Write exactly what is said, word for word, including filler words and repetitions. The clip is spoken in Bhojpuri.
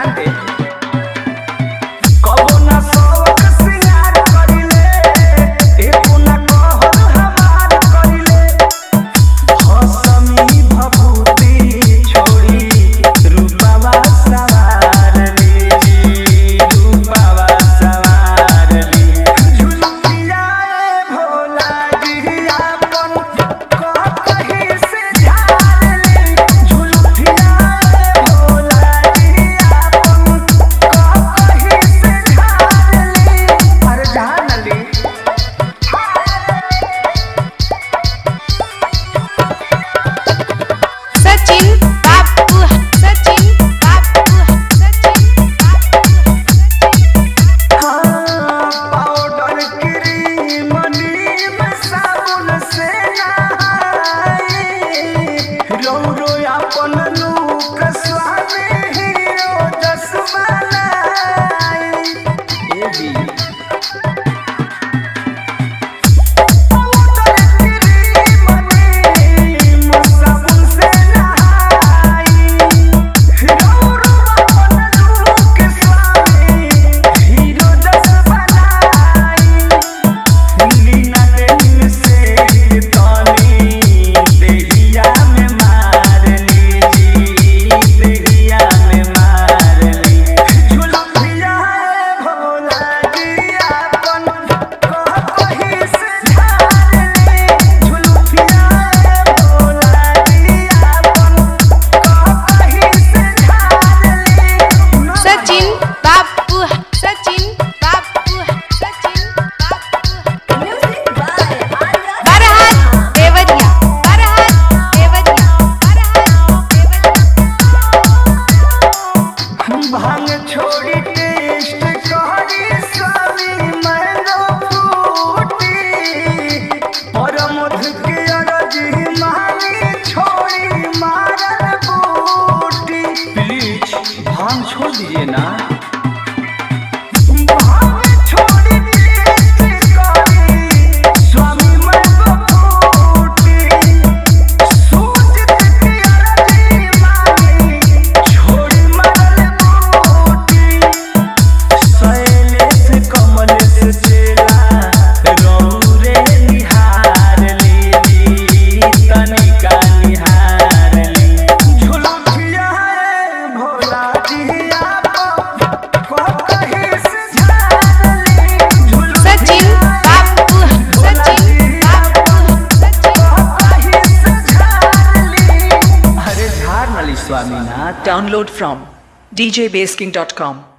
ध्यान दे कबो ना शौक सिंगार करिले एको ना कहल हमार करिले हसमी भभूति छोड़ी रूपावा सवार ली रूपावा सवार ली झुलुकिया भोला जी आपन कहीं से झाड़ ली झुलुकिया भोला जी आपन कहीं से झाड़ ली अरे झाड़ ली सचिन बापू सचिन बापू सचिन पाउडर क्रीम नीम साबुन से नहाई रो रो अपन लूक स्वामी हीरो जस बनाई ए जी पाउडर क्रीम नीम साबुन से नहाई रो रो अपन लूक स्वामी हीरो जस बनाई लीना दिन से तनी देहिया में मार ली देहिया में मार ली झुलुकिया भोला जी आपन कहीं से झाड़ ली झुलुकिया भोला जी आपन कहीं से झाड़ ली सचिन बापू सचिन बापू सचिन बापू Music by Arya बरहात Deoria बरहात Deoria बरहात Deoria भांग छोड़ी टेस्ट करी स्वामी मैंगो फ्रूटी और मध के अरजी मानी छोड़ी मारल बूटी प्लीज भांग छोड़ दीजिए ना भांग छोड़ी टेस्ट करी स्वामी मैंगो फ्रूटी सूझत के अरजी मानी छोड़ी मारल बूटी शैलेश कमलेश चेला रौरे निहार ली तनिका निहार ली झुलुकिया भोला जी आपन कहीं से झाड़ ली सचिन बापू सचिन बापू सचिन कहीं से झाड़ ली अरे झाड़ नली स्वामीनाथ Download from d j base king dot com.